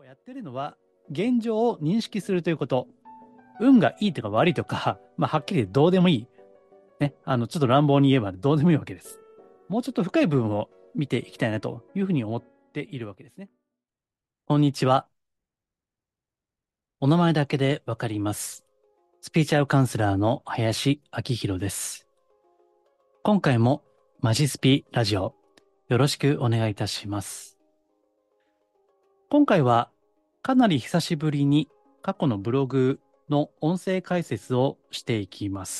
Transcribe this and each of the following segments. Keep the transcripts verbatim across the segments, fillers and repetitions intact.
やってるのは現状を認識するということ。運がいいとか悪いとか、まあ、はっきりどうでもいい。ね。あの、ちょっと乱暴に言えばどうでもいいわけです。もうちょっと深い部分を見ていきたいなというふうに思っているわけですね。こんにちは。お名前だけでわかります。スピーチャルカウンセラーの林明宏です。今回もマジスピラジオよろしくお願いいたします。今回はかなり久しぶりに過去のブログの音声解説をしていきます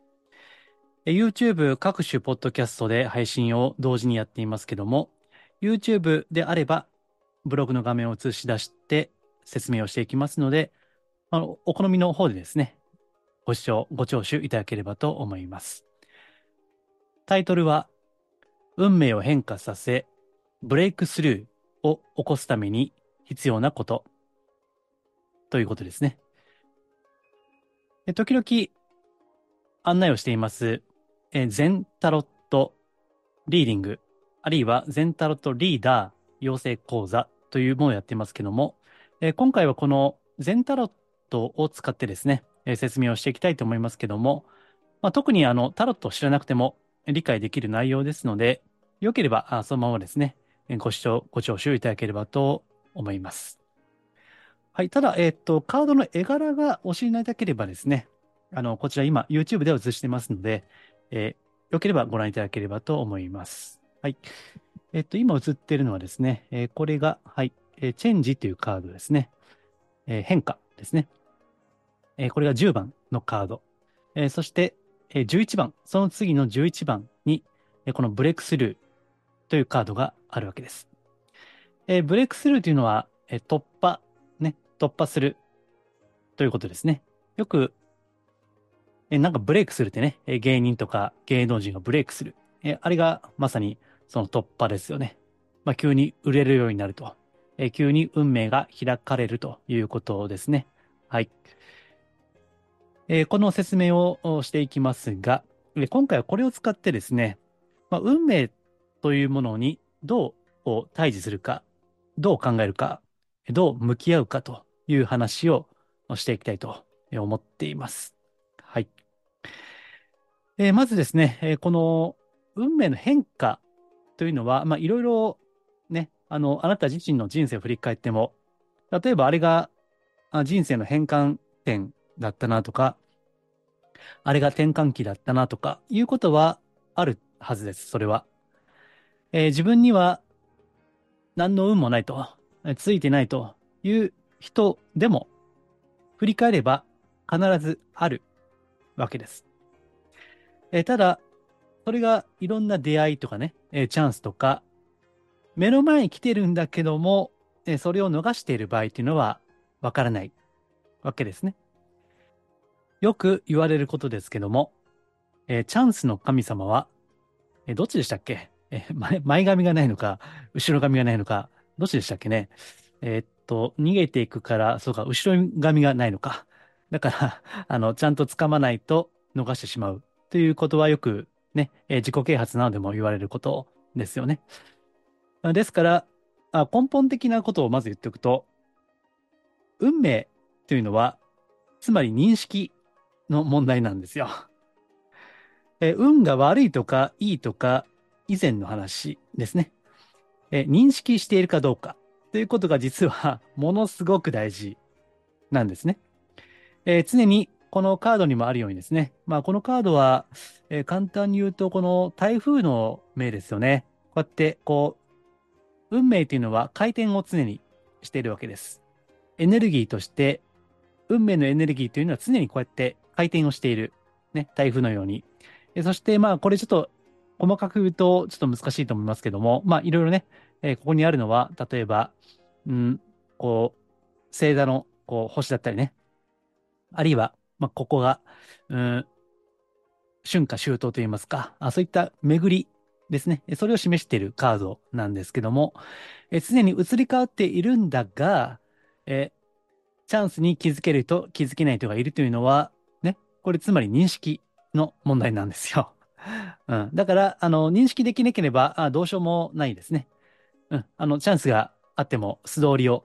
。YouTube 各種ポッドキャストで配信を同時にやっていますけども、YouTube であればブログの画面を映し出して説明をしていきますので、あのお好みの方でですね、ご視聴、ご聴取いただければと思います。タイトルは、運命を変化させ、ブレイクスルーを起こすために必要なことということですね。で時々案内をしています、えーゼンタロットリーディング、あるいはゼンタロットリーダー養成講座というものをやっていますけども、えー今回はこのゼンタロットを使ってですね、えー説明をしていきたいと思いますけども、まあ、特にあのタロットを知らなくても理解できる内容ですので、よければあそのままですね、えーご視聴、ご聴取いただければと思います。はい。ただ、えっと、カードの絵柄がお知りになりたければですね、あの、こちら今 YouTube では映してますので、えーよければご覧いただければと思います。はい。えっと、今映っているのはですね、えーこれが、はい、えーチェンジというカードですね。えー変化ですね。えーこれがじゅうばんのカード。えーそして、えーじゅういちばん、その次のじゅういちばんに、えーこのブレイクスルーというカードがあるわけです。えーブレイクスルーというのは、えー突破、ね、突破するということですね。よく、え、なんかブレイクするってね、え芸人とか芸能人がブレイクする。え、あれがまさにその突破ですよね。まあ、急に売れるようになると。え、急に運命が開かれるということですね。はい。えーこの説明をおしていきますが、え今回はこれを使ってですね、まあ、運命というものにどうこう対峙するか、どう考えるか、どう向き合うかという話をしていきたいと思っています。はい。えーまずですね、えーこの運命の変化というのは、まあ、いろいろね、あの、あなた自身の人生を振り返っても、例えばあれがあ人生の変換点だったなとか、あれが転換期だったなとかいうことはあるはずです、それは。えー自分には何の運もないと、えーついてないという人でも、振り返れば必ずあるわけです。えーただ、それがいろんな出会いとかね、えーチャンスとか、目の前に来てるんだけども、えーそれを逃している場合っていうのはわからないわけですね。よく言われることですけども、えーチャンスの神様は、えーどっちでしたっけ？えー前、前髪がないのか、後ろ髪がないのか、どっちでしたっけね？えーっと、逃げていくから、そうか、後ろ髪がないのか。だから、あの、ちゃんと掴まないと逃してしまうということはよくね、えー自己啓発などでも言われることですよね。あですから、あ、根本的なことをまず言っておくと、運命というのは、つまり認識の問題なんですよ。えー運が悪いとかいいとか以前の話ですね。えー認識しているかどうかということが実はものすごく大事なんですね。えー常にこのカードにもあるようにですね。まあこのカードは、えー簡単に言うとこの台風の目ですよね。こうやってこう運命というのは回転を常にしているわけです。エネルギーとして運命のエネルギーというのは常にこうやって回転をしている。ね、台風のように。えそして、まあ、これちょっと細かく言うとちょっと難しいと思いますけども、まあ、いろいろね、えーここにあるのは、例えば、うん、こう、星座のこう星だったりね、あるいは、まあ、ここが、うん、春夏秋冬といいますか、あ、そういった巡りですね。それを示しているカードなんですけども、え常に移り変わっているんだが、えチャンスに気づける人、気づけない人がいるというのは、ね、これつまり認識の問題なんですよ。うん。だから、あの、認識できなければ、あ、どうしようもないですね。うん。あの、チャンスがあっても素通りを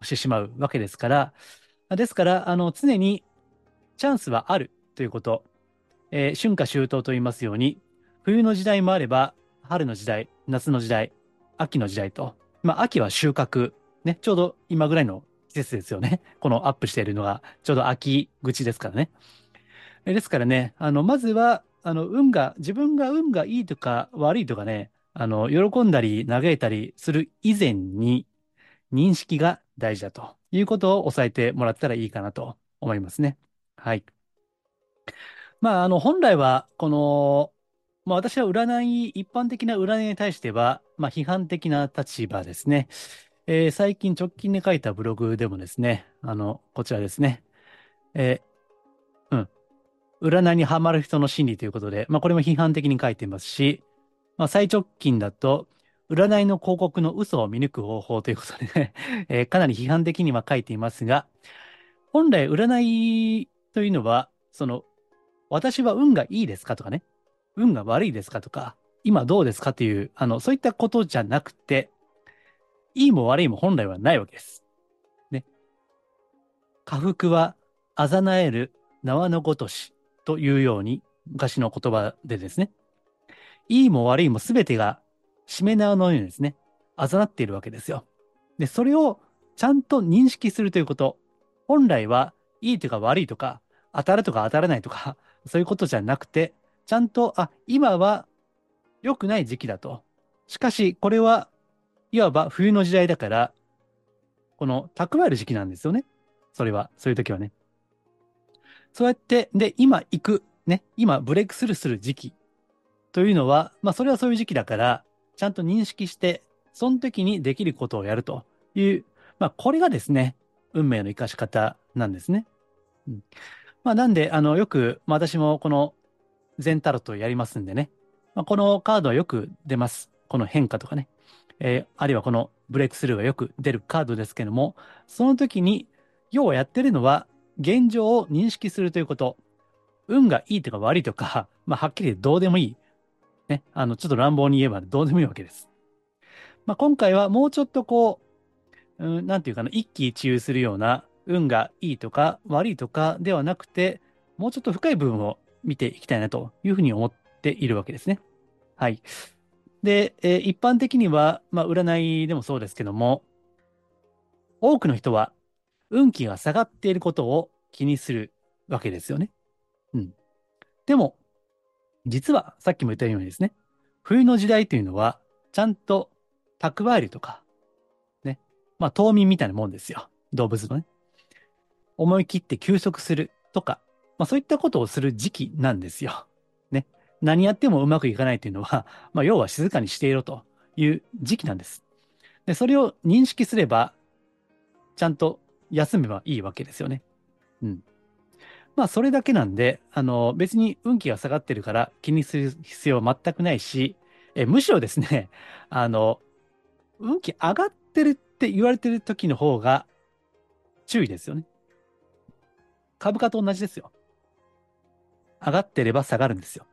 してしまうわけですから、ですから、あの、常にチャンスはあるということ、えー春夏秋冬と言いますように、冬の時代もあれば、春の時代、夏の時代、秋の時代と、まあ、秋は収穫、ね、ちょうど今ぐらいの季節ですよね。このアップしているのが、ちょうど秋口ですからね。えですからね、あの、まずは、あの、運が、自分が運がいいとか悪いとかね、あの、喜んだり嘆いたりする以前に、認識が大事だということを押さえてもらったらいいかなと思いますね。はい。まあ、あの、本来は、この、まあ、私は占い、一般的な占いに対しては、まあ、批判的な立場ですね。えー最近直近で書いたブログでもですね、あの、こちらですね。えーうん。占いにハマる人の心理ということで、まあ、これも批判的に書いていますし、まあ、最直近だと、占いの広告の嘘を見抜く方法ということでね、えーかなり批判的には書いていますが、本来占いというのは、その、私は運がいいですかとかね、運が悪いですかとか、今どうですかっていう、あの、そういったことじゃなくて、いいも悪いも本来はないわけです。ね。家福はあざなえる縄のごとしというように、昔の言葉でですね、いいも悪いも全てがしめ縄のようにですね、あざなっているわけですよ。で、それをちゃんと認識するということ。本来はいいとか悪いとか、当たるとか当たらないとか、そういうことじゃなくて、ちゃんと、あ、今は良くない時期だと。しかし、これはいわば冬の時代だから、この蓄える時期なんですよね。それは、そういう時はね。そうやって、で、今行く、ね、今ブレイクスルーする時期というのは、まあ、それはそういう時期だから、ちゃんと認識して、その時にできることをやるという、まあ、これがですね、運命の生かし方なんですね。うん、まあ、なんで、あの、よく、まあ、私もこの全タロットをやりますんでね、まあ、このカードはよく出ます。この変化とかね。えーあるいはこのブレイクスルーがよく出るカードですけども、その時に、要はやってるのは、現状を認識するということ。運がいいとか悪いとか、まあ、はっきり言ってどうでもいい。ね。あの、ちょっと乱暴に言えばどうでもいいわけです。まあ、今回はもうちょっとこう、うん、なんていうかな、一喜一憂するような、運がいいとか悪いとかではなくて、もうちょっと深い部分を見ていきたいなというふうに思っているわけですね。はい。で、えー一般的には、まあ、占いでもそうですけども、多くの人は運気が下がっていることを気にするわけですよね。うん。でも、実はさっきも言ったようにですね、冬の時代というのは、ちゃんと蓄えるとか、ね。まあ、冬眠みたいなもんですよ。動物のね。思い切って休息するとか、まあ、そういったことをする時期なんですよ。ね。何やってもうまくいかないというのは、まあ、要は静かにしていろという時期なんです。で、それを認識すれば、ちゃんと休めばいいわけですよね。うん。まあ、それだけなんで、あの、別に運気が下がってるから気にする必要は全くないし、え、むしろですね、あの、運気上がってるって言われてる時の方が注意ですよね。株価と同じですよ。上がってれば下がるんですよ。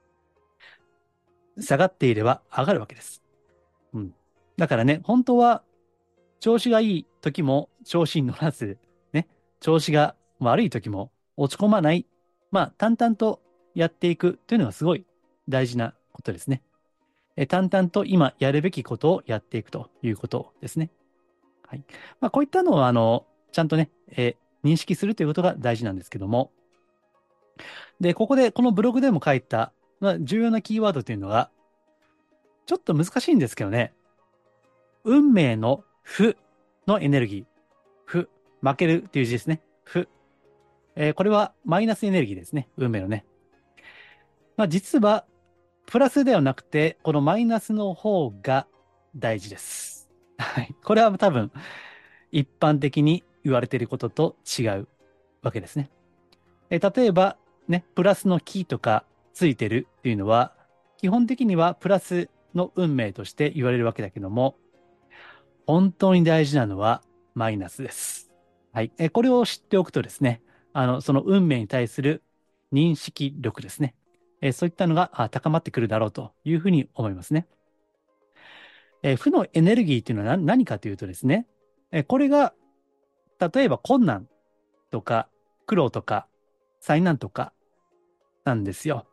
下がっていれば上がるわけです。うん。だからね、本当は調子がいい時も調子に乗らず、ね、調子が悪い時も落ち込まない。まあ、淡々とやっていくというのがすごい大事なことですね。え淡々と今やるべきことをやっていくということですね。はい。まあ、こういったのを、あの、ちゃんとね、えー認識するということが大事なんですけども、で、ここで、このブログでも書いた、まあ、重要なキーワードというのが、ちょっと難しいんですけどね、運命の負のエネルギー。負。負けるっていう字ですね。負。えーこれはマイナスエネルギーですね。運命のね。まあ、実は、プラスではなくて、このマイナスの方が大事です。はい。これは多分、一般的に言われていることと違うわけですね。えー例えば、ね、プラスのキーとかついてるっていうのは、基本的にはプラスの運命として言われるわけだけども、本当に大事なのはマイナスです。はい。え、これを知っておくとですね、あの、その運命に対する認識力ですね。え、そういったのがあ高まってくるだろうというふうに思いますね。え、負のエネルギーっていうのは何何かというとですね、え、これが例えば困難とか苦労とか災難とかなんですよ。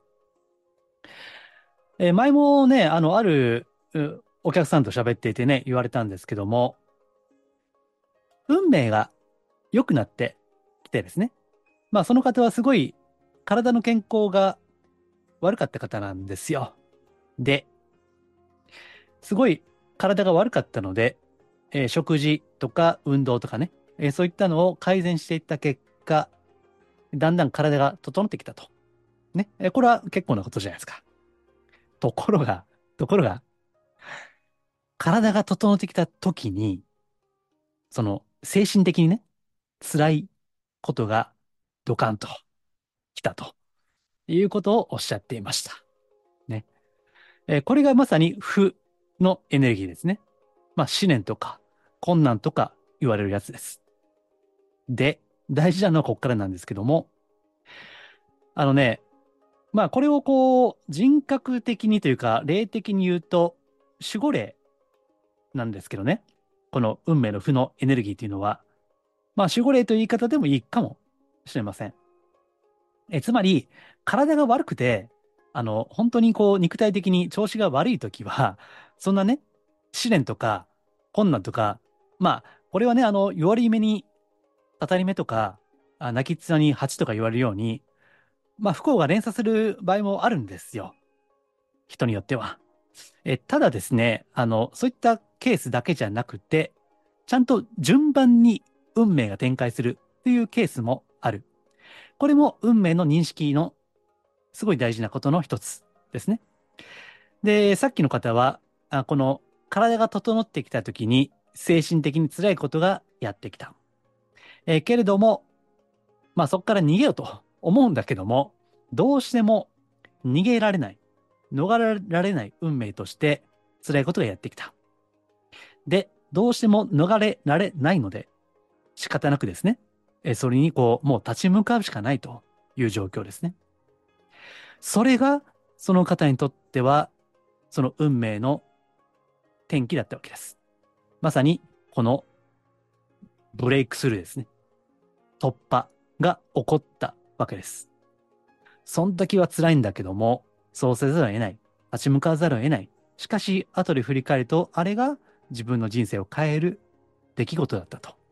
えー前もね、あの、あるうお客さんと喋っていてね、言われたんですけども、運命が良くなってきてですね。まあ、その方はすごい体の健康が悪かった方なんですよ。で、すごい体が悪かったので、えー食事とか運動とかね、えーそういったのを改善していった結果、だんだん体が整ってきたと。ね。えーこれは結構なことじゃないですか。ところが、ところが、体が整ってきた時に、その精神的にね、辛いことがドカンと来たということをおっしゃっていました。ね。えーこれがまさに負のエネルギーですね。まあ、試練とか困難とか言われるやつです。で、大事なのはここからなんですけども、あのね、まあ、これをこう、人格的にというか、霊的に言うと、守護霊なんですけどね。この運命の負のエネルギーというのは、まあ、守護霊という言い方でもいいかもしれません。え、つまり、体が悪くて、あの、本当にこう、肉体的に調子が悪いときは、そんなね、試練とか、困難とか、まあ、これはね、あの、弱り目に当たり目とか、あ泣きっ面に蜂とか言われるように、まあ、不幸が連鎖する場合もあるんですよ。人によっては。え、ただですね、あの、そういったケースだけじゃなくて、ちゃんと順番に運命が展開するというケースもある。これも運命の認識のすごい大事なことの一つですね。で、さっきの方は、あこの体が整ってきた時に精神的に辛いことがやってきた。えーけれども、まあそこから逃げようと思うんだけども、どうしても逃げられない、逃れられない運命として辛いことがやってきた。で、どうしても逃れられないので、仕方なくですね、えーそれにこう、もう立ち向かうしかないという状況ですね。それが、その方にとっては、その運命の転機だったわけです。まさに、このブレイクスルーですね。突破が起こったわけです。その時は辛いんだけども、そうせざるを得ない。立ち向かわざるを得ない。しかし、後で振り返ると、あれが自分の人生を変える出来事だったと。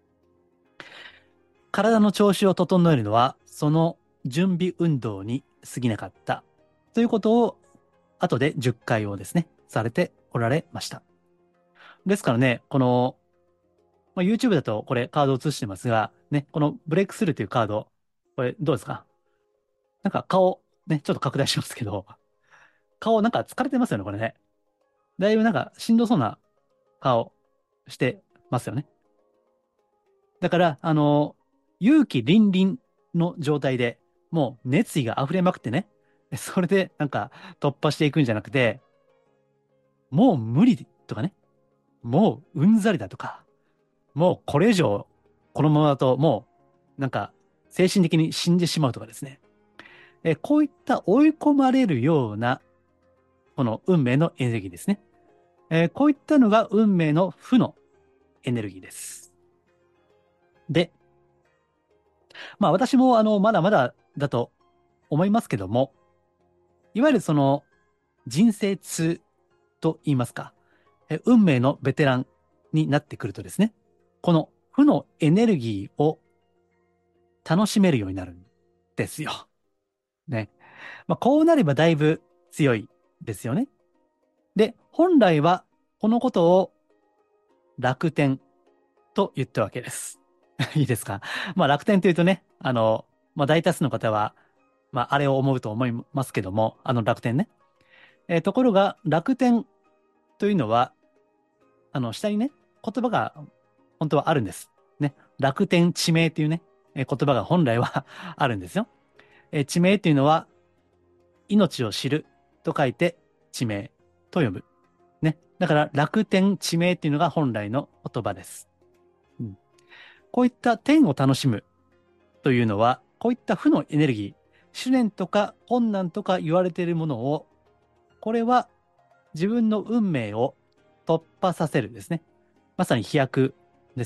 体の調子を整えるのは、その準備運動に過ぎなかった。ということを、後でじゅっかいをですね、されておられました。ですからね、この、まあ、YouTube だとこれカードを映してますが、ね、このブレイクスルーというカード、これどうですか？なんか顔、ね、ちょっと拡大しますけど、顔なんか疲れてますよね、これね。だいぶなんかしんどそうな顔してますよね。だから、あの、勇気凛々の状態でもう熱意が溢れまくってね、それでなんか突破していくんじゃなくて、もう無理とかね、もううんざりだとか、もうこれ以上このままだともうなんか精神的に死んでしまうとかですね。えこういった追い込まれるようなこの運命のエネルギーですね。えーこういったのが運命の負のエネルギーです。で、まあ私もあのまだまだだと思いますけども、いわゆるその人生痛と言いますか、え運命のベテランになってくるとですね、この負のエネルギーを楽しめるようになるんですよ。ね。まあ、こうなればだいぶ強いですよね。で、本来はこのことを楽天と言ったわけです。いいですか？まあ楽天というとね、あの、まあ大多数の方は、まああれを思うと思いますけども、あの楽天ね。えーところが楽天というのは、あの下にね、言葉が本当はあるんです。ね。楽天地名というね、えー言葉が本来はあるんですよ。えー地名というのは、命を知ると書いて地名と読む。ね。だから楽天地名っていうのが本来の言葉です。うん、こういった天を楽しむというのは、こういった負のエネルギー、試練とか困難とか言われているものを、これは自分の運命を突破させるですね。まさに飛躍ですね。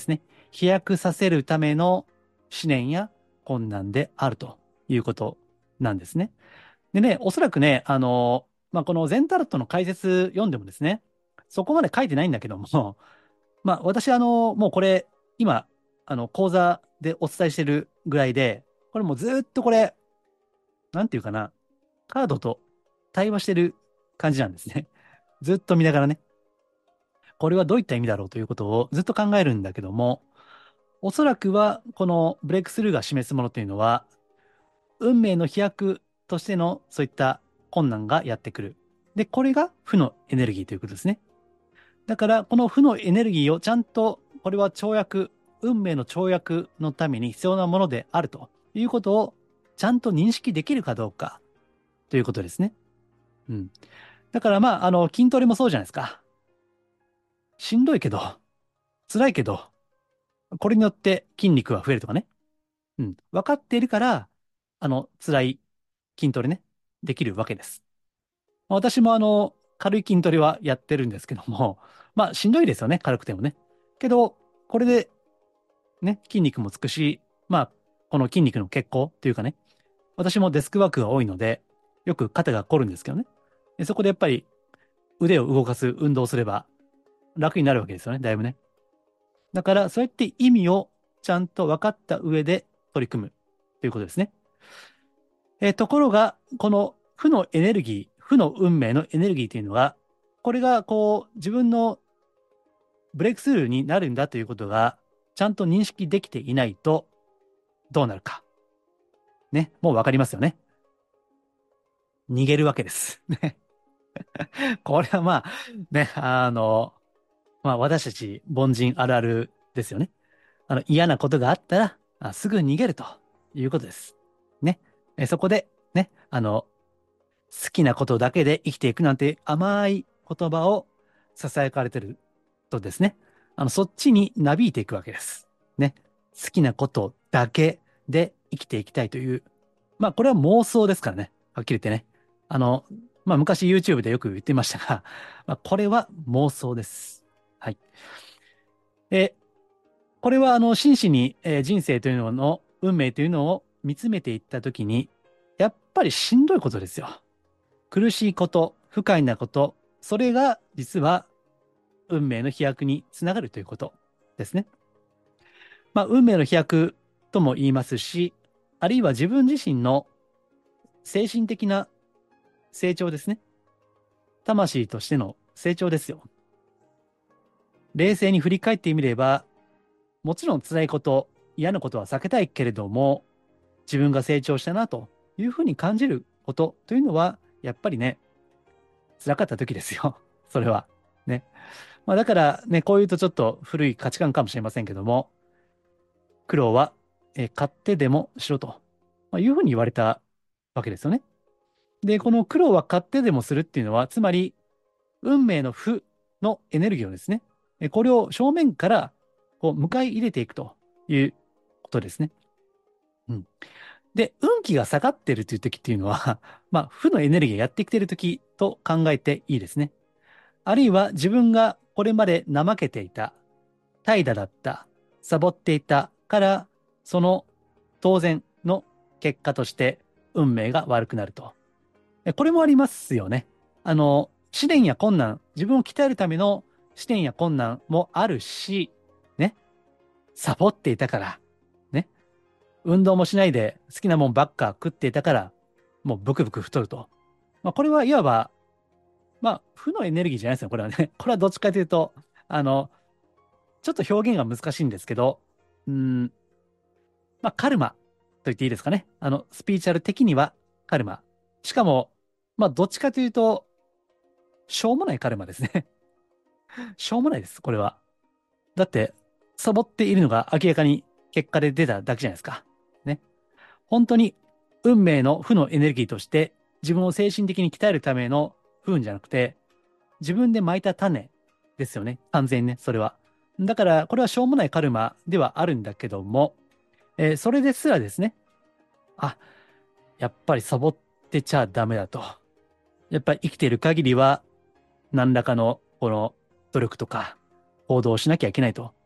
飛躍させるための試練や困難であるということなんですね。でね、おそらくね、あの、まあ、この全タロットの解説読んでもですね、そこまで書いてないんだけども、まあ、私、あの、もうこれ、今、あの、講座でお伝えしてるぐらいで、これもうずっとこれ、なんていうかな、カードと対話してる感じなんですね。ずっと見ながらね、これはどういった意味だろうということをずっと考えるんだけども、おそらくは、このブレイクスルーが示すものというのは、運命の飛躍としてのそういった困難がやってくる。で、これが負のエネルギーということですね。だから、この負のエネルギーをちゃんと、これは跳躍、運命の跳躍のために必要なものであるということをちゃんと認識できるかどうかということですね。うん。だからまあ、あの、筋トレもそうじゃないですか。しんどいけど、辛いけど、これによって筋肉が増えるとかね。うん。分かっているから、あの、辛い筋トレね、できるわけです。私もあの、軽い筋トレはやってるんですけども、まあ、しんどいですよね、軽くてもね。けど、これでね、筋肉もつくし、まあ、この筋肉の血行っていうかね、私もデスクワークが多いので、よく肩が凝るんですけどね。でそこでやっぱり腕を動かす運動をすれば楽になるわけですよね、だいぶね。だから、そうやって意味をちゃんと分かった上で取り組むということですね。えーところが、この負のエネルギー、負の運命のエネルギーというのが、これがこう自分のブレイクスルーになるんだということがちゃんと認識できていないとどうなるか。ね、もうわかりますよね。逃げるわけです。ね。これはまあ、ね、あの、まあ私たち凡人あるあるですよね。あの嫌なことがあったら、あすぐ逃げるということです。ね。えそこで、ね、あの、好きなことだけで生きていくなんて甘い言葉を囁かれてるとですね、あの、そっちになびいていくわけです。ね。好きなことだけで生きていきたいという、まあ、これは妄想ですからね。はっきり言ってね。あの、まあ、昔 YouTube でよく言ってましたが、まあ、これは妄想です。はい。え、これは、あの、真摯に、えー人生というのの運命というのを見つめていったときに、やっぱりしんどいことですよ。苦しいこと、不快なこと、それが実は運命の飛躍につながるということですね。まあ、運命の飛躍とも言いますし、あるいは自分自身の精神的な成長ですね。魂としての成長ですよ。冷静に振り返ってみれば、もちろん辛いこと、嫌なことは避けたいけれども、自分が成長したなというふうに感じることというのは、やっぱりね、辛かった時ですよ。それは。ね。まあ、だからね、こういうとちょっと古い価値観かもしれませんけども、苦労は、えー買ってでもしろと、まあ、いうふうに言われたわけですよね。で、この苦労は買ってでもするっていうのは、つまり、運命の負のエネルギーをですね、えこれを正面からこう迎え入れていくということですね。うん。で、運気が下がってるという時っていうのは、まあ、負のエネルギーがやってきている時と考えていいですね。あるいは自分がこれまで怠けていた、怠惰だった、サボっていたから、その当然の結果として運命が悪くなると。えこれもありますよね。あの、試練や困難、自分を鍛えるための試練や困難もあるし、ね、サボっていたから、ね、運動もしないで好きなもんばっか食っていたから、もうブクブク太ると。まあ、これはいわば、まあ、負のエネルギーじゃないですよ、これはね。これはどっちかというと、あの、ちょっと表現が難しいんですけど、うん、まあ、カルマと言っていいですかね。あの、スピーチャル的にはカルマ。しかも、まあ、どっちかというと、しょうもないカルマですね。しょうもないです、これは。だって、サボっているのが明らかに結果で出ただけじゃないですか。ね。本当に運命の負のエネルギーとして自分を精神的に鍛えるための不運じゃなくて、自分で蒔いた種ですよね。完全にね、それは。だから、これはしょうもないカルマではあるんだけども、えーそれですらですね、あ、やっぱりサボってちゃダメだと。やっぱり生きている限りは、何らかのこの努力とか行動をしなきゃいけないと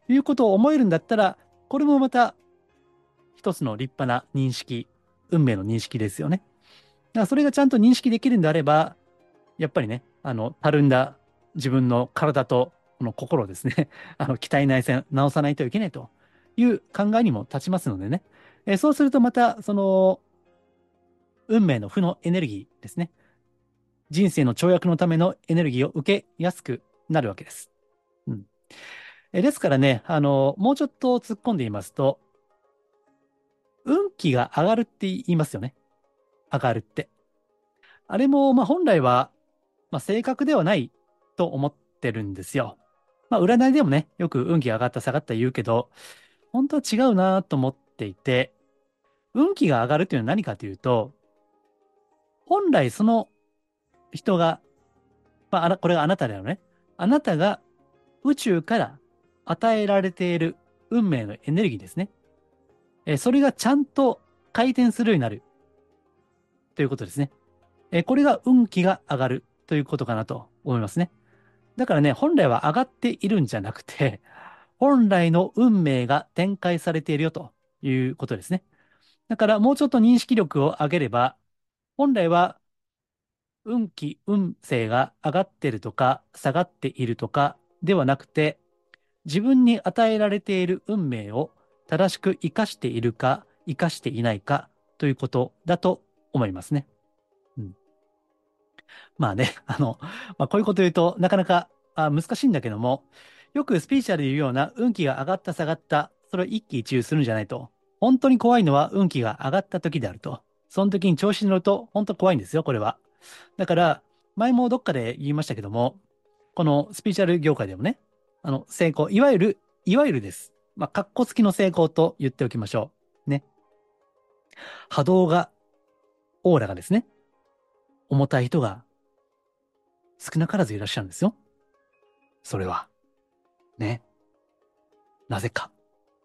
いうことを思えるんだったら、これもまた一つの立派な認識、運命の認識ですよね。だからそれがちゃんと認識できるんであれば、やっぱりね、あの、たるんだ自分の体とこの心をですね、あの、鍛え内線、直さないといけないという考えにも立ちますのでね。えーそうするとまた、その、運命の負のエネルギーですね。人生の跳躍のためのエネルギーを受けやすくなるわけです。うん。えーですからね、あの、もうちょっと突っ込んで言いますと、運気が上がるって言いますよね。上がるって。あれも、まあ本来は、まあ正確ではないと思ってるんですよ。まあ占いでもね、よく運気が上がった下がった言うけど、本当は違うなと思っていて、運気が上がるっていうのは何かというと、本来その人が、まああな、これがあなただよね。あなたが宇宙から与えられている運命のエネルギーですね。えーそれがちゃんと回転するようになるということですね。えーこれが運気が上がるということかなと思いますね。だからね、本来は上がっているんじゃなくて、本来の運命が展開されているよということですね。だからもうちょっと認識力を上げれば、本来は運気、運勢が上がっているとか下がっているとかではなくて、自分に与えられている運命を正しく生かしているか、生かしていないかということだと思いますね。うん、まあね、あの、まあ、こういうこと言うとなかなかあ難しいんだけども、よくスピーチャルで言うような運気が上がった下がった、それを一喜一憂するんじゃないと。本当に怖いのは運気が上がった時であると。その時に調子に乗ると本当怖いんですよ、これは。だから、前もどっかで言いましたけども、このスピーチャル業界でもね、あの、成功、いわゆる、いわゆるです。まあ、カッコ付きの成功と言っておきましょう。ね。波動が、オーラがですね、重たい人が少なからずいらっしゃるんですよ。それは。ね。なぜか。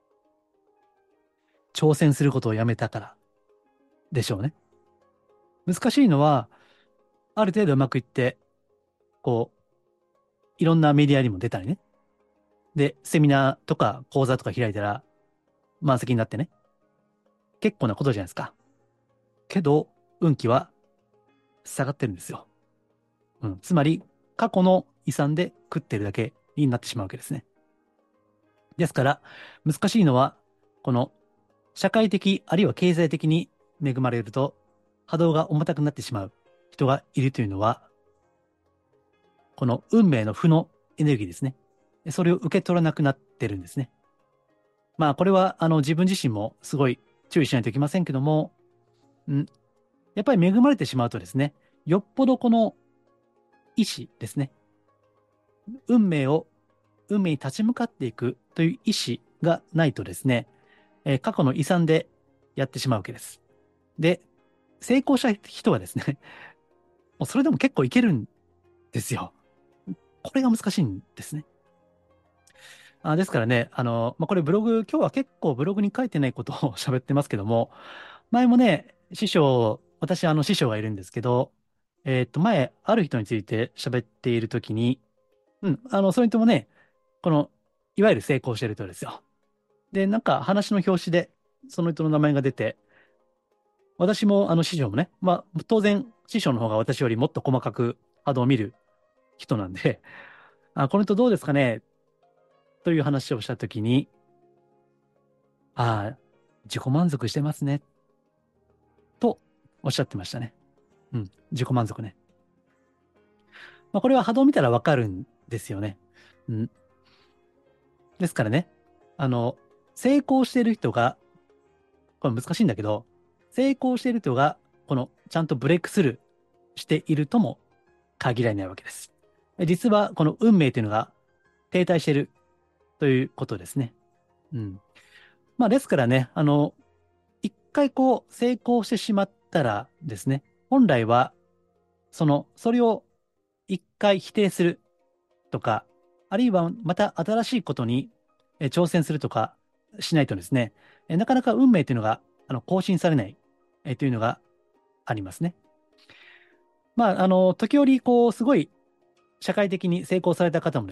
挑戦することをやめたからでしょうね。難しいのは、ある程度うまくいって、こう、いろんなメディアにも出たりね。で、セミナーとか講座とか開いたら満席になってね。結構なことじゃないですか。けど、運気は下がってるんですよ。うん。つまり、過去の遺産で食ってるだけになってしまうわけですね。ですから、難しいのは、この社会的、あるいは経済的に恵まれると、波動が重たくなってしまう人がいるというのは、この運命の負のエネルギーですね。それを受け取らなくなってるんですね。まあ、これは、あの、自分自身もすごい注意しないといけませんけども、うん、やっぱり恵まれてしまうとですね、よっぽどこの意志ですね。運命を、運命に立ち向かっていくという意志がないとですね、えー過去の遺産でやってしまうわけです。で、成功した人はですね、もうそれでも結構いけるんですよ。これが難しいんですね。あ、ですからね、あの、まあ、これブログ、今日は結構ブログに書いてないことを喋ってますけども、前もね、師匠、私、あの、師匠がいるんですけど、えーっと、前、ある人について喋っているときに、うん、あの、それともね、この、いわゆる成功してる人ですよ。で、なんか話の表紙で、その人の名前が出て、私も、あの、師匠もね、まあ、当然、師匠の方が私よりもっと細かく波動を見る人なんで、あ、この人どうですかねという話をしたときに、ああ、自己満足してますね、とおっしゃってましたね。うん、自己満足ね。まあ、これは波動を見たらわかるんですよね。うん。ですからね、あの、成功している人が、これ難しいんだけど、成功している人が、この、ちゃんとブレイクスルーしているとも限られないわけです。実は、この運命というのが停滞しているということですね。うん。まあ、ですからね、あの、一回こう、成功してしまったらですね、本来は、その、それを一回否定するとか、あるいはまた新しいことにえー挑戦するとかしないとですね、えーなかなか運命というのがあの更新されないえーというのがありますね。まあ、あの、時折、こう、すごい社会的に成功された方もですね、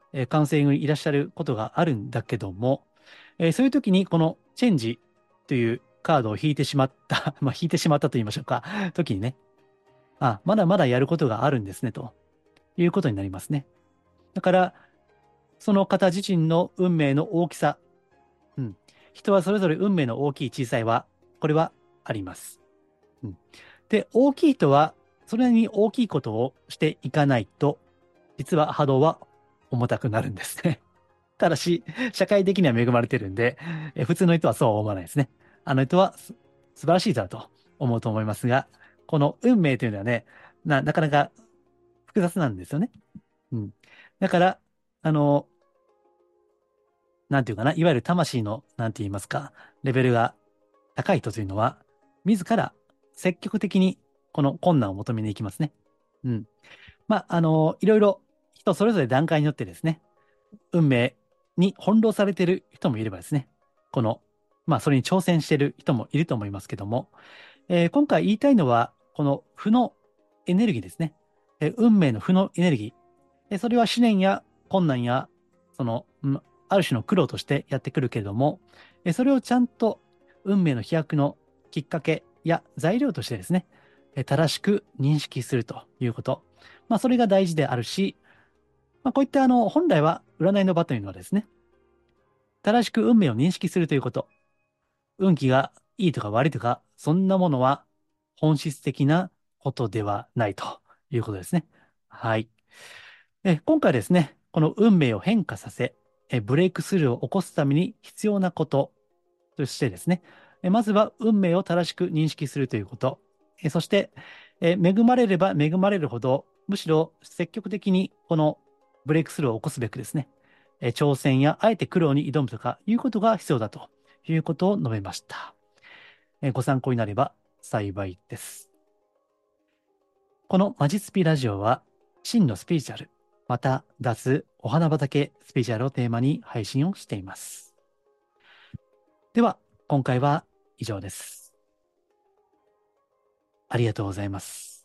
えーカウンセリングにいらっしゃることがあるんだけども、えーそういう時にこのチェンジというカードを引いてしまった、まあ引いてしまったと言いましょうか、時にね、あ、まだまだやることがあるんですね、ということになりますね。だから、その方自身の運命の大きさ、うん。人はそれぞれ運命の大きい小さいは、これはあります。うん。で、大きい人は、それなりに大きいことをしていかないと、実は波動は重たくなるんですね。ただし、社会的には恵まれてるんで、え普通の人はそうは思わないですね。あの人はす素晴らしい人だと思うと思いますが、この運命というのはね、な、なかなか複雑なんですよね。うん。だから、あの、なんていうかな、いわゆる魂の、なんて言いますか、レベルが高い人というのは、自ら積極的にこの困難を求めに行きますね。うん。まあ、あの、いろいろ人それぞれ段階によってですね、運命に翻弄されている人もいればですね、この、まあ、それに挑戦している人もいると思いますけども、えー今回言いたいのは、この負のエネルギーですね。えー運命の負のエネルギー。えーそれは試練や困難や、その、うんある種の苦労としてやってくるけれども、えーそれをちゃんと運命の飛躍のきっかけや材料としてですね、えー正しく認識するということ。まあ、それが大事であるし、まあ、こういったあの、本来は占いの場というのはですね、正しく運命を認識するということ。運気がいいとか悪いとか、そんなものは本質的なことではないということですね。はい。え、今回ですね、この運命を変化させ、え、ブレイクスルーを起こすために必要なこととしてですね、えまずは運命を正しく認識するということ。えそして、え恵まれれば恵まれるほど、むしろ積極的にこのブレイクスルーを起こすべくですね、え挑戦やあえて苦労に挑むとかいうことが必要だということを述べました。えご参考になれば幸いです。このマジスピラジオは、真のスピリチュアル、また脱お花畑スピリチュアルをテーマに配信をしています。では、今回は以上です。ありがとうございます。